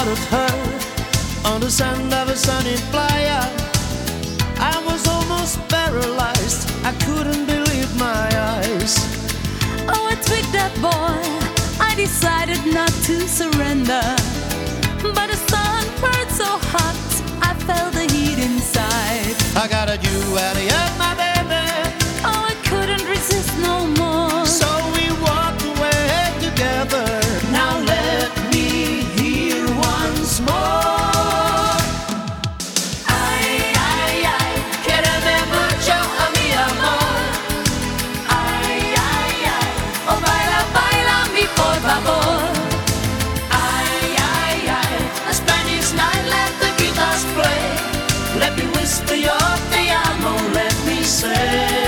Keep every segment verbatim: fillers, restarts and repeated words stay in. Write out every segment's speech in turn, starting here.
of her on the sand of a sunny playa. I was almost paralyzed, I couldn't believe my eyes. Oh, I tweaked that boy, I decided not to surrender. But the sun burned so hot, I felt the heat inside. I got a you out of here, my baby. Oh, I couldn't resist no more. So we walked away together. Now let me hear once more. Ay, ay, ay, quédame mucho a mi amor. Ay, ay, ay, oh baila, baila mi por favor. Ay, ay, ay, a Spanish night, let the guitars play. Let me whisper your te amo, let me say.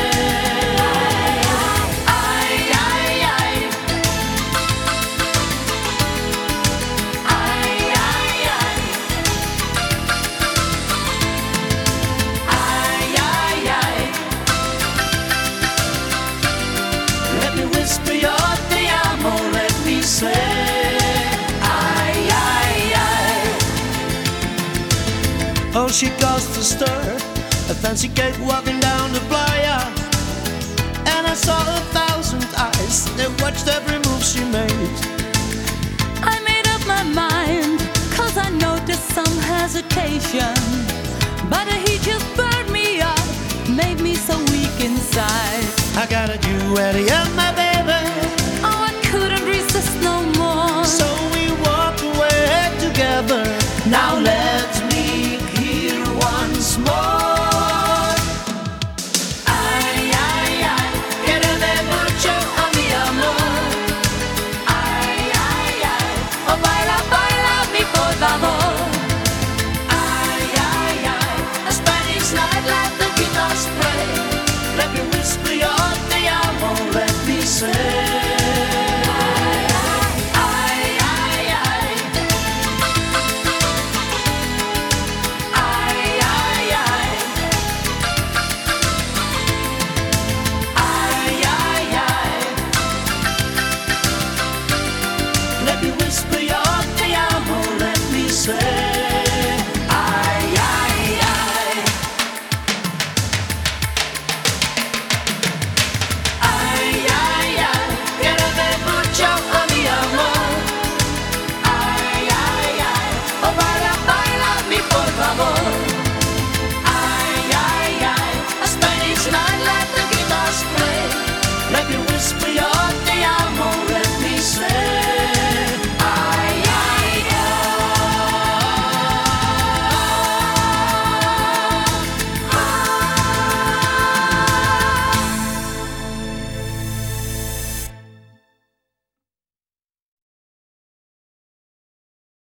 Whisper your te amo, let me say. Ay, ay, ay. Oh, she caused a stir, a fancy cake walking down the playa. And I saw a thousand eyes, they watched every move she made. I made up my mind, cause I noticed some hesitation. But he just burned me up, made me so weak inside. I got a you at the end, my baby.